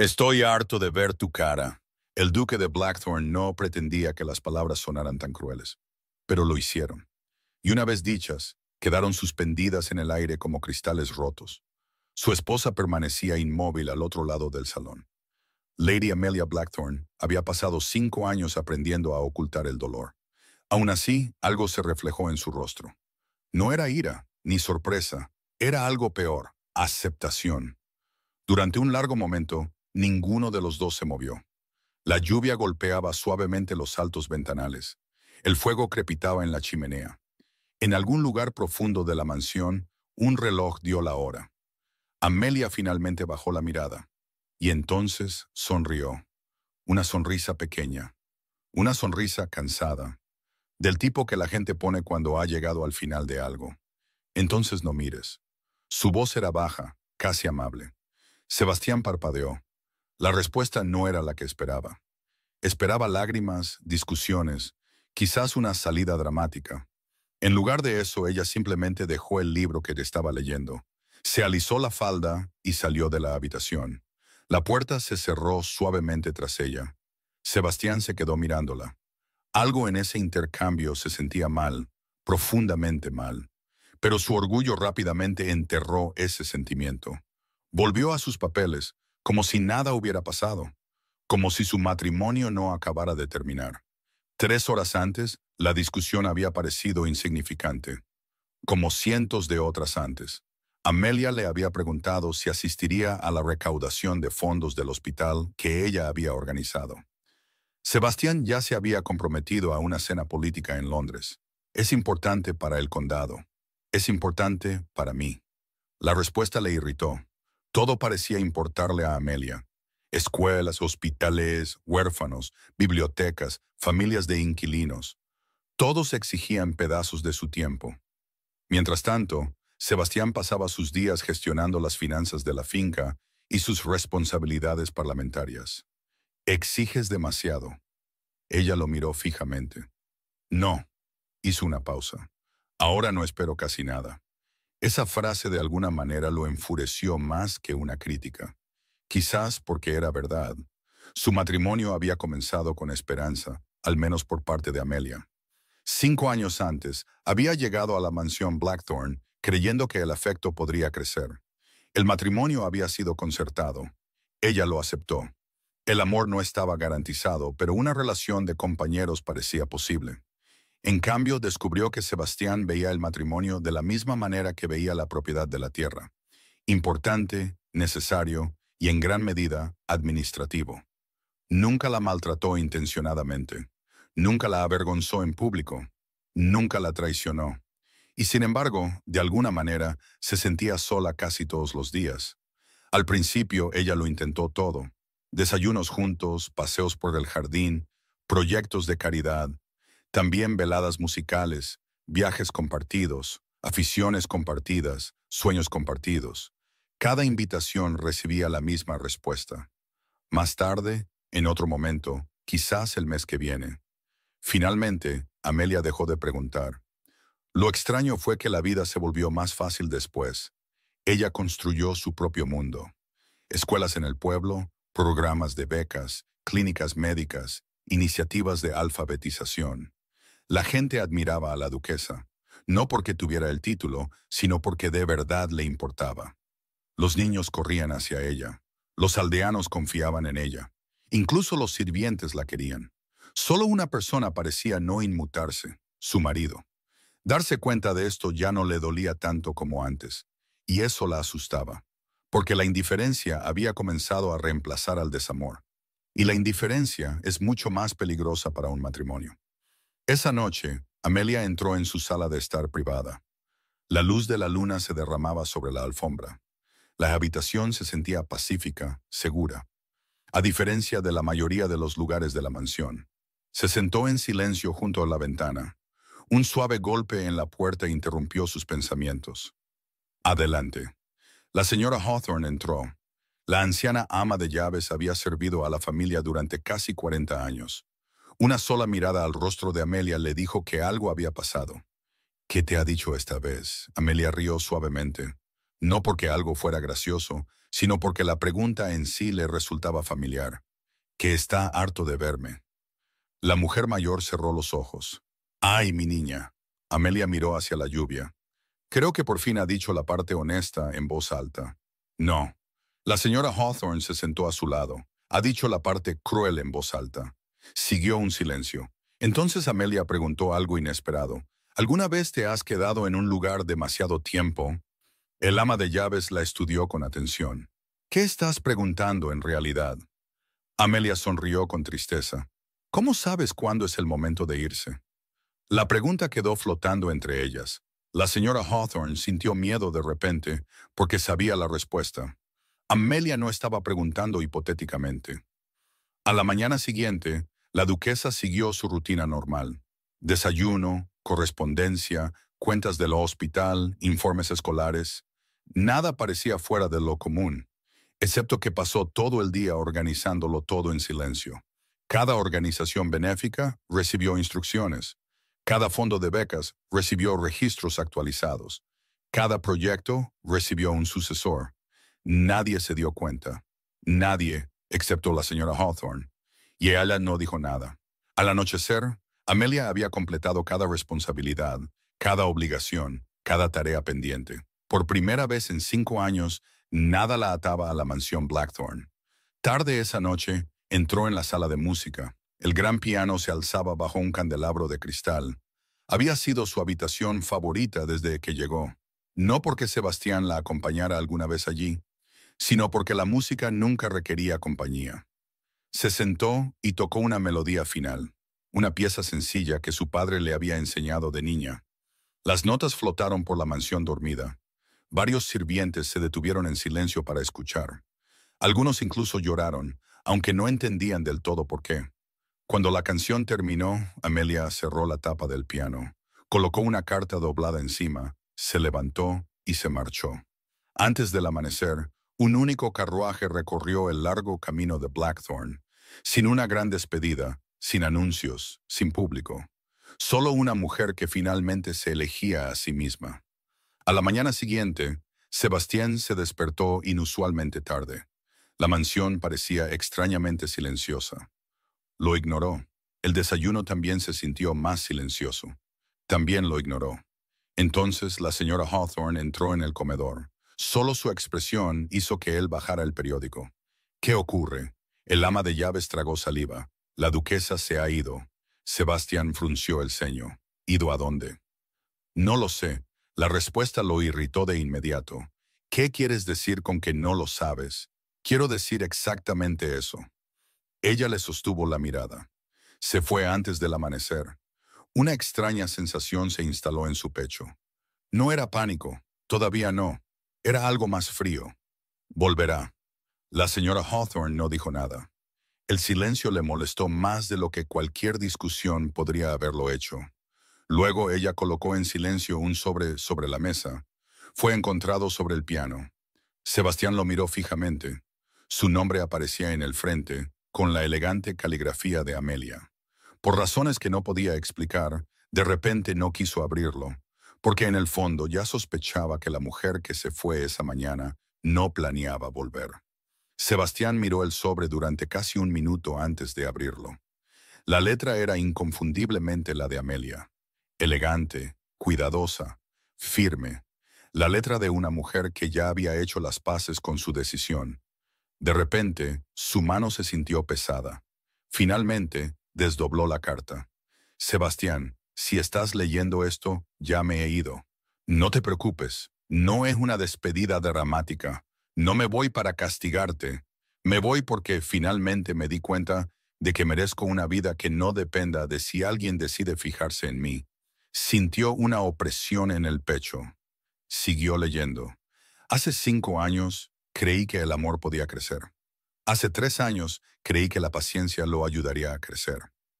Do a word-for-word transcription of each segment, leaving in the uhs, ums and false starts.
Estoy harto de ver tu cara. El duque de Blackthorn no pretendía que las palabras sonaran tan crueles, pero lo hicieron. Y una vez dichas, quedaron suspendidas en el aire como cristales rotos. Su esposa permanecía inmóvil al otro lado del salón. Lady Amelia Blackthorn había pasado cinco años aprendiendo a ocultar el dolor. Aún así, algo se reflejó en su rostro. No era ira, ni sorpresa, era algo peor, aceptación. Durante un largo momento, ninguno de los dos se movió. La lluvia golpeaba suavemente los altos ventanales. El fuego crepitaba en la chimenea. En algún lugar profundo de la mansión, un reloj dio la hora. Amelia finalmente bajó la mirada. Y entonces sonrió. Una sonrisa pequeña. Una sonrisa cansada. Del tipo que la gente pone cuando ha llegado al final de algo. Entonces no mires. Su voz era baja, casi amable. Sebastián parpadeó. La respuesta no era la que esperaba. Esperaba lágrimas, discusiones, quizás una salida dramática. En lugar de eso, ella simplemente dejó el libro que estaba leyendo. Se alisó la falda y salió de la habitación. La puerta se cerró suavemente tras ella. Sebastián se quedó mirándola. Algo en ese intercambio se sentía mal, profundamente mal. Pero su orgullo rápidamente enterró ese sentimiento. Volvió a sus papeles, como si nada hubiera pasado, como si su matrimonio no acabara de terminar. Tres horas antes, la discusión había parecido insignificante, como cientos de otras antes. Amelia le había preguntado si asistiría a la recaudación de fondos del hospital que ella había organizado. Sebastián ya se había comprometido a una cena política en Londres. Es importante para el condado. Es importante para mí. La respuesta le irritó. Todo parecía importarle a Amelia. Escuelas, hospitales, huérfanos, bibliotecas, familias de inquilinos. Todos exigían pedazos de su tiempo. Mientras tanto, Sebastián pasaba sus días gestionando las finanzas de la finca y sus responsabilidades parlamentarias. «Exiges demasiado». Ella lo miró fijamente. «No», hizo una pausa. «Ahora no espero casi nada». Esa frase de alguna manera lo enfureció más que una crítica. Quizás porque era verdad. Su matrimonio había comenzado con esperanza, al menos por parte de Amelia. Cinco años antes, había llegado a la mansión Blackthorn creyendo que el afecto podría crecer. El matrimonio había sido concertado. Ella lo aceptó. El amor no estaba garantizado, pero una relación de compañeros parecía posible. En cambio, descubrió que Sebastián veía el matrimonio de la misma manera que veía la propiedad de la tierra. Importante, necesario y en gran medida administrativo. Nunca la maltrató intencionadamente. Nunca la avergonzó en público. Nunca la traicionó. Y sin embargo, de alguna manera, se sentía sola casi todos los días. Al principio, ella lo intentó todo. Desayunos juntos, paseos por el jardín, proyectos de caridad, también veladas musicales, viajes compartidos, aficiones compartidas, sueños compartidos. Cada invitación recibía la misma respuesta. Más tarde, en otro momento, quizás el mes que viene. Finalmente, Amelia dejó de preguntar. Lo extraño fue que la vida se volvió más fácil después. Ella construyó su propio mundo. Escuelas en el pueblo, programas de becas, clínicas médicas, iniciativas de alfabetización. La gente admiraba a la duquesa, no porque tuviera el título, sino porque de verdad le importaba. Los niños corrían hacia ella. Los aldeanos confiaban en ella. Incluso los sirvientes la querían. Solo una persona parecía no inmutarse, su marido. Darse cuenta de esto ya no le dolía tanto como antes, y eso la asustaba, porque la indiferencia había comenzado a reemplazar al desamor. Y la indiferencia es mucho más peligrosa para un matrimonio. Esa noche, Amelia entró en su sala de estar privada. La luz de la luna se derramaba sobre la alfombra. La habitación se sentía pacífica, segura. A diferencia de la mayoría de los lugares de la mansión. Se sentó en silencio junto a la ventana. Un suave golpe en la puerta interrumpió sus pensamientos. Adelante. La señora Hawthorne entró. La anciana ama de llaves había servido a la familia durante casi cuarenta años. Una sola mirada al rostro de Amelia le dijo que algo había pasado. «¿Qué te ha dicho esta vez?» Amelia rió suavemente. No porque algo fuera gracioso, sino porque la pregunta en sí le resultaba familiar, que está harto de verme. La mujer mayor cerró los ojos. ¡Ay, mi niña! Amelia miró hacia la lluvia. Creo que por fin ha dicho la parte honesta en voz alta. No. La señora Hawthorne se sentó a su lado. Ha dicho la parte cruel en voz alta. Siguió un silencio. Entonces Amelia preguntó algo inesperado. ¿Alguna vez te has quedado en un lugar demasiado tiempo? El ama de llaves la estudió con atención. ¿Qué estás preguntando en realidad? Amelia sonrió con tristeza. ¿Cómo sabes cuándo es el momento de irse? La pregunta quedó flotando entre ellas. La señora Hawthorne sintió miedo de repente porque sabía la respuesta. Amelia no estaba preguntando hipotéticamente. A la mañana siguiente, la duquesa siguió su rutina normal. Desayuno, correspondencia, cuentas del hospital, informes escolares. Nada parecía fuera de lo común, excepto que pasó todo el día organizándolo todo en silencio. Cada organización benéfica recibió instrucciones. Cada fondo de becas recibió registros actualizados. Cada proyecto recibió un sucesor. Nadie se dio cuenta. Nadie, excepto la señora Hawthorne. Y ella no dijo nada. Al anochecer, Amelia había completado cada responsabilidad, cada obligación, cada tarea pendiente. Por primera vez en cinco años, nada la ataba a la mansión Blackthorn. Tarde esa noche, entró en la sala de música. El gran piano se alzaba bajo un candelabro de cristal. Había sido su habitación favorita desde que llegó. No porque Sebastián la acompañara alguna vez allí, sino porque la música nunca requería compañía. Se sentó y tocó una melodía final, una pieza sencilla que su padre le había enseñado de niña. Las notas flotaron por la mansión dormida. Varios sirvientes se detuvieron en silencio para escuchar. Algunos incluso lloraron, aunque no entendían del todo por qué. Cuando la canción terminó, Amelia cerró la tapa del piano, colocó una carta doblada encima, se levantó y se marchó. Antes del amanecer, un único carruaje recorrió el largo camino de Blackthorn, sin una gran despedida, sin anuncios, sin público. Solo una mujer que finalmente se elegía a sí misma. A la mañana siguiente, Sebastián se despertó inusualmente tarde. La mansión parecía extrañamente silenciosa. Lo ignoró. El desayuno también se sintió más silencioso. También lo ignoró. Entonces la señora Hawthorne entró en el comedor. Solo su expresión hizo que él bajara el periódico. ¿Qué ocurre? El ama de llaves tragó saliva. La duquesa se ha ido. Sebastián frunció el ceño. ¿Ido a dónde? No lo sé. La respuesta lo irritó de inmediato. ¿Qué quieres decir con que no lo sabes? Quiero decir exactamente eso. Ella le sostuvo la mirada. Se fue antes del amanecer. Una extraña sensación se instaló en su pecho. No era pánico, todavía no. Era algo más frío. Volverá. La señora Hawthorne no dijo nada. El silencio le molestó más de lo que cualquier discusión podría haberlo hecho. Luego ella colocó en silencio un sobre sobre la mesa. Fue encontrado sobre el piano. Sebastián lo miró fijamente. Su nombre aparecía en el frente, con la elegante caligrafía de Amelia. Por razones que no podía explicar, de repente no quiso abrirlo, porque en el fondo ya sospechaba que la mujer que se fue esa mañana no planeaba volver. Sebastián miró el sobre durante casi un minuto antes de abrirlo. La letra era inconfundiblemente la de Amelia. Elegante, cuidadosa, firme. La letra de una mujer que ya había hecho las paces con su decisión. De repente, su mano se sintió pesada. Finalmente, desdobló la carta. Sebastián, si estás leyendo esto, ya me he ido. No te preocupes, no es una despedida dramática. No me voy para castigarte. Me voy porque finalmente me di cuenta de que merezco una vida que no dependa de si alguien decide fijarse en mí. Sintió una opresión en el pecho. Siguió leyendo. Hace cinco años, creí que el amor podía crecer. Hace tres años, creí que la paciencia lo ayudaría a crecer.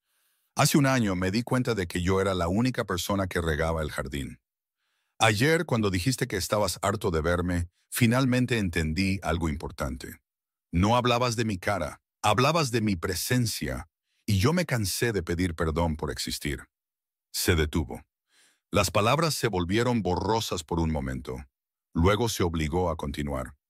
Hace un año me di cuenta de que yo era la única persona que regaba el jardín. Ayer, cuando dijiste que estabas harto de verme, finalmente entendí algo importante. No hablabas de mi cara, hablabas de mi presencia, y yo me cansé de pedir perdón por existir. Se detuvo. Las palabras se volvieron borrosas por un momento. Luego se obligó a continuar.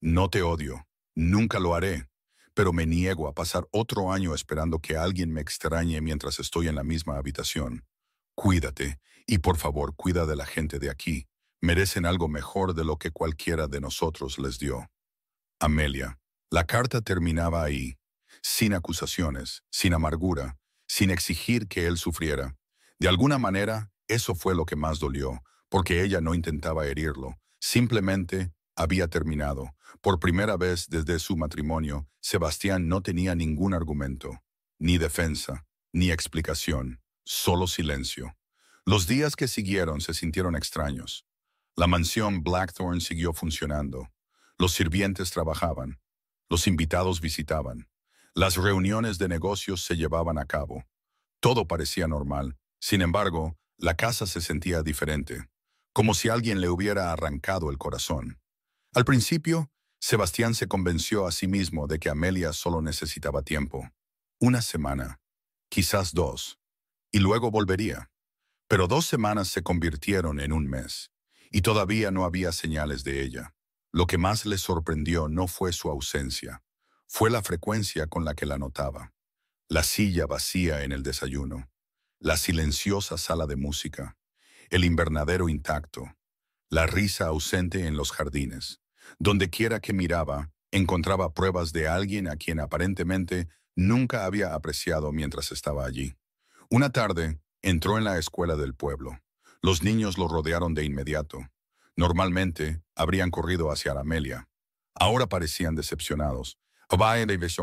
No te odio, nunca lo haré, pero me niego a pasar otro año esperando que alguien me extrañe mientras estoy en la misma habitación. Cuídate, y por favor cuida de la gente de aquí. Merecen algo mejor de lo que cualquiera de nosotros les dio. Amelia. La carta terminaba ahí, sin acusaciones, sin amargura, sin exigir que él sufriera. De alguna manera, eso fue lo que más dolió, porque ella no intentaba herirlo, simplemente había terminado. Por primera vez desde su matrimonio, Sebastián no tenía ningún argumento, ni defensa, ni explicación, solo silencio. Los días que siguieron se sintieron extraños. La mansión Blackthorn siguió funcionando. Los sirvientes trabajaban. Los invitados visitaban. Las reuniones de negocios se llevaban a cabo. Todo parecía normal. Sin embargo, la casa se sentía diferente, como si alguien le hubiera arrancado el corazón. Al principio, Sebastián se convenció a sí mismo de que Amelia solo necesitaba tiempo. Una semana, quizás dos, y luego volvería. Pero dos semanas se convirtieron en un mes, y todavía no había señales de ella. Lo que más le sorprendió no fue su ausencia, fue la frecuencia con la que la notaba. La silla vacía en el desayuno, la silenciosa sala de música, el invernadero intacto, la risa ausente en los jardines. Donde quiera que miraba, encontraba pruebas de alguien a quien aparentemente nunca había apreciado mientras estaba allí. Una tarde, entró en la escuela del pueblo. Los niños lo rodearon de inmediato. Normalmente, habrían corrido hacia Amelia. Ahora parecían decepcionados. ¿Va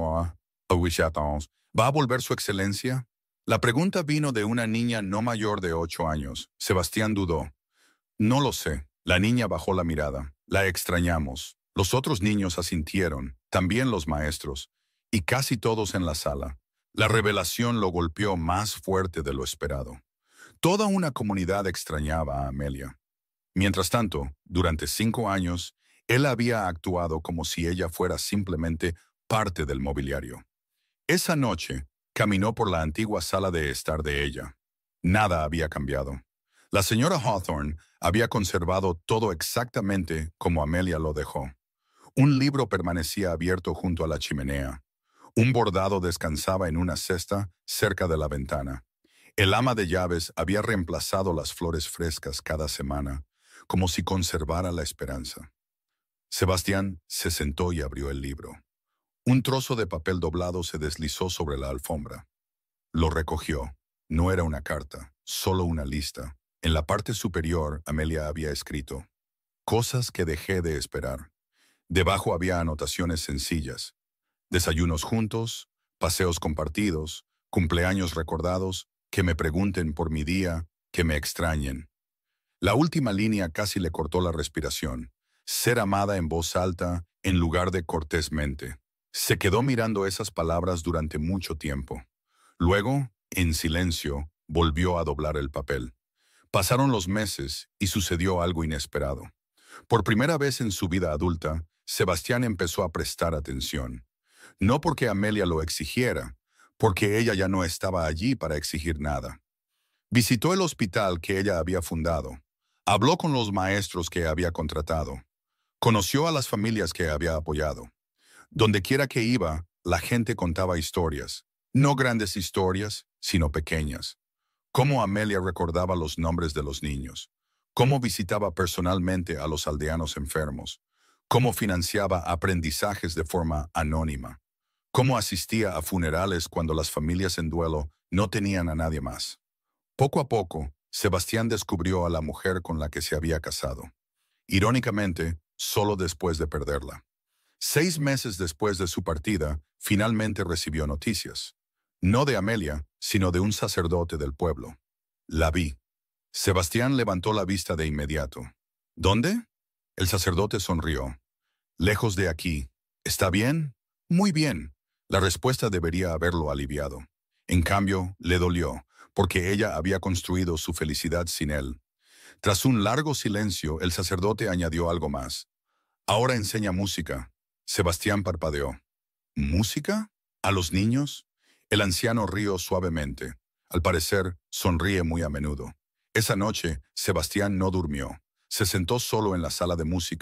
a volver su excelencia? La pregunta vino de una niña no mayor de ocho años. Sebastián dudó. No lo sé. La niña bajó la mirada. La extrañamos. Los otros niños asintieron, también los maestros, y casi todos en la sala. La revelación lo golpeó más fuerte de lo esperado. Toda una comunidad extrañaba a Amelia. Mientras tanto, durante cinco años, él había actuado como si ella fuera simplemente parte del mobiliario. Esa noche, caminó por la antigua sala de estar de ella. Nada había cambiado. La señora Hawthorne había conservado todo exactamente como Amelia lo dejó. Un libro permanecía abierto junto a la chimenea. Un bordado descansaba en una cesta cerca de la ventana. El ama de llaves había reemplazado las flores frescas cada semana, como si conservara la esperanza. Sebastián se sentó y abrió el libro. Un trozo de papel doblado se deslizó sobre la alfombra. Lo recogió. No era una carta, solo una lista. En la parte superior, Amelia había escrito: cosas que dejé de esperar. Debajo había anotaciones sencillas: desayunos juntos, paseos compartidos, cumpleaños recordados, que me pregunten por mi día, que me extrañen. La última línea casi le cortó la respiración. Ser amada en voz alta, en lugar de cortésmente. Se quedó mirando esas palabras durante mucho tiempo. Luego, en silencio, volvió a doblar el papel. Pasaron los meses y sucedió algo inesperado. Por primera vez en su vida adulta, Sebastián empezó a prestar atención. No porque Amelia lo exigiera, porque ella ya no estaba allí para exigir nada. Visitó el hospital que ella había fundado. Habló con los maestros que había contratado. Conoció a las familias que había apoyado. Dondequiera que iba, la gente contaba historias. No grandes historias, sino pequeñas. Cómo Amelia recordaba los nombres de los niños. Cómo visitaba personalmente a los aldeanos enfermos. Cómo financiaba aprendizajes de forma anónima. Cómo asistía a funerales cuando las familias en duelo no tenían a nadie más. Poco a poco, Sebastián descubrió a la mujer con la que se había casado. Irónicamente, solo después de perderla. Seis meses después de su partida, finalmente recibió noticias. No de Amelia, sino de un sacerdote del pueblo. La vi. Sebastián levantó la vista de inmediato. ¿Dónde? El sacerdote sonrió. Lejos de aquí. ¿Está bien? Muy bien. La respuesta debería haberlo aliviado. En cambio, le dolió, porque ella había construido su felicidad sin él. Tras un largo silencio, el sacerdote añadió algo más. Ahora enseña música. Sebastián parpadeó. ¿Música? ¿A los niños? El anciano rió suavemente. Al parecer, sonríe muy a menudo. Esa noche, Sebastián no durmió. Se sentó solo en la sala de música,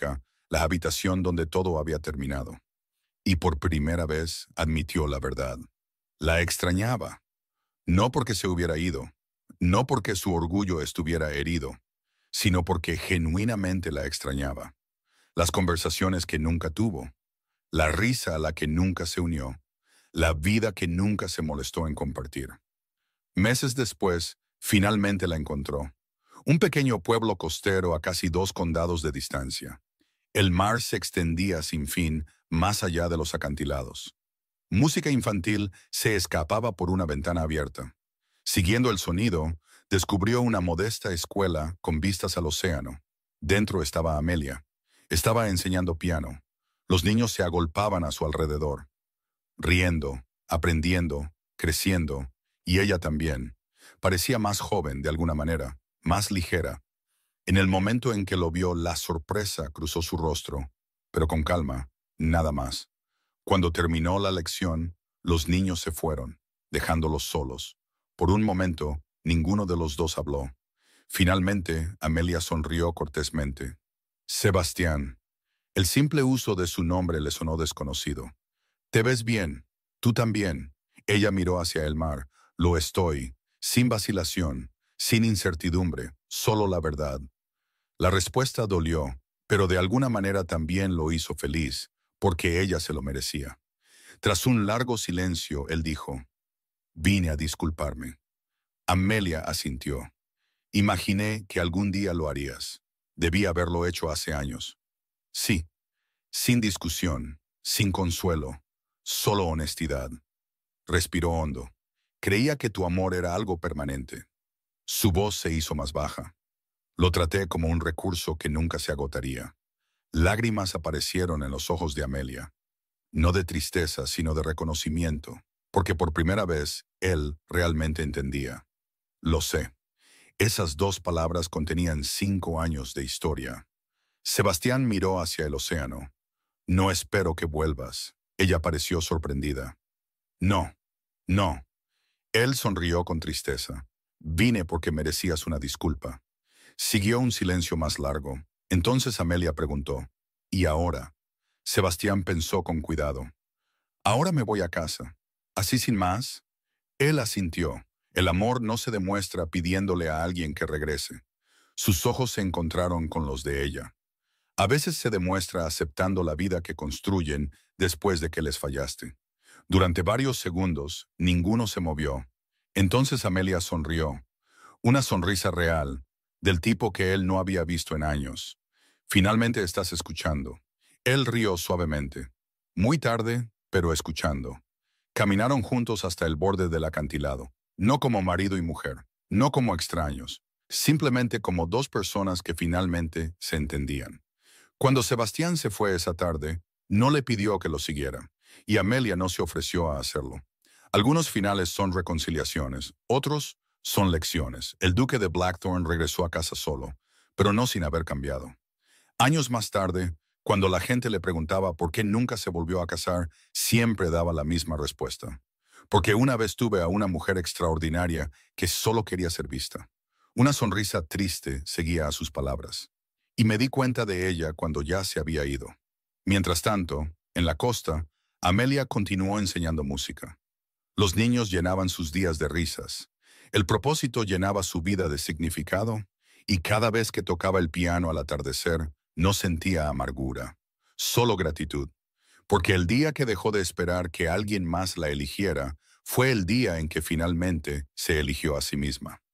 la habitación donde todo había terminado. Y por primera vez admitió la verdad. La extrañaba. No porque se hubiera ido, no porque su orgullo estuviera herido, sino porque genuinamente la extrañaba. Las conversaciones que nunca tuvo, la risa a la que nunca se unió, la vida que nunca se molestó en compartir. Meses después, finalmente la encontró. Un pequeño pueblo costero a casi dos condados de distancia. El mar se extendía sin fin más allá de los acantilados. Música infantil se escapaba por una ventana abierta. Siguiendo el sonido, descubrió una modesta escuela con vistas al océano. Dentro estaba Amelia. Estaba enseñando piano. Los niños se agolpaban a su alrededor, riendo, aprendiendo, creciendo, y ella también. Parecía más joven de alguna manera, más ligera. En el momento en que lo vio, la sorpresa cruzó su rostro, pero con calma, nada más. Cuando terminó la lección, los niños se fueron, dejándolos solos. Por un momento, ninguno de los dos habló. Finalmente, Amelia sonrió cortésmente. Sebastián. El simple uso de su nombre le sonó desconocido. «Te ves bien. Tú también». Ella miró hacia el mar. «Lo estoy», sin vacilación, sin incertidumbre, solo la verdad. La respuesta dolió, pero de alguna manera también lo hizo feliz, porque ella se lo merecía. Tras un largo silencio, él dijo, «Vine a disculparme». Amelia asintió. «Imaginé que algún día lo harías. Debí haberlo hecho hace años». «Sí». Sin discusión, sin consuelo, solo honestidad. Respiró hondo. «Creía que tu amor era algo permanente». Su voz se hizo más baja. «Lo traté como un recurso que nunca se agotaría». Lágrimas aparecieron en los ojos de Amelia. No de tristeza, sino de reconocimiento, porque por primera vez él realmente entendía. «Lo sé». Esas dos palabras contenían cinco años de historia. Sebastián miró hacia el océano. «No espero que vuelvas». Ella pareció sorprendida. «No, no». Él sonrió con tristeza. «Vine porque merecías una disculpa». Siguió un silencio más largo. Entonces Amelia preguntó, «¿Y ahora?» Sebastián pensó con cuidado. «Ahora me voy a casa». ¿Así sin más? Él asintió. El amor no se demuestra pidiéndole a alguien que regrese. Sus ojos se encontraron con los de ella. A veces se demuestra aceptando la vida que construyen después de que les fallaste. Durante varios segundos, ninguno se movió. Entonces Amelia sonrió. Una sonrisa real, del tipo que él no había visto en años. «Finalmente estás escuchando». Él rió suavemente. Muy tarde, pero escuchando. Caminaron juntos hasta el borde del acantilado. No como marido y mujer, no como extraños, simplemente como dos personas que finalmente se entendían. Cuando Sebastián se fue esa tarde, no le pidió que lo siguiera, y Amelia no se ofreció a hacerlo. Algunos finales son reconciliaciones, otros son lecciones. El duque de Blackthorn regresó a casa solo, pero no sin haber cambiado. Años más tarde, cuando la gente le preguntaba por qué nunca se volvió a casar, siempre daba la misma respuesta. «Porque una vez tuve a una mujer extraordinaria que solo quería ser vista». Una sonrisa triste seguía a sus palabras. Y me di cuenta de ella cuando ya se había ido. Mientras tanto, en la costa, Amelia continuó enseñando música. Los niños llenaban sus días de risas. El propósito llenaba su vida de significado, y cada vez que tocaba el piano al atardecer, no sentía amargura, solo gratitud. Porque el día que dejó de esperar que alguien más la eligiera, fue el día en que finalmente se eligió a sí misma.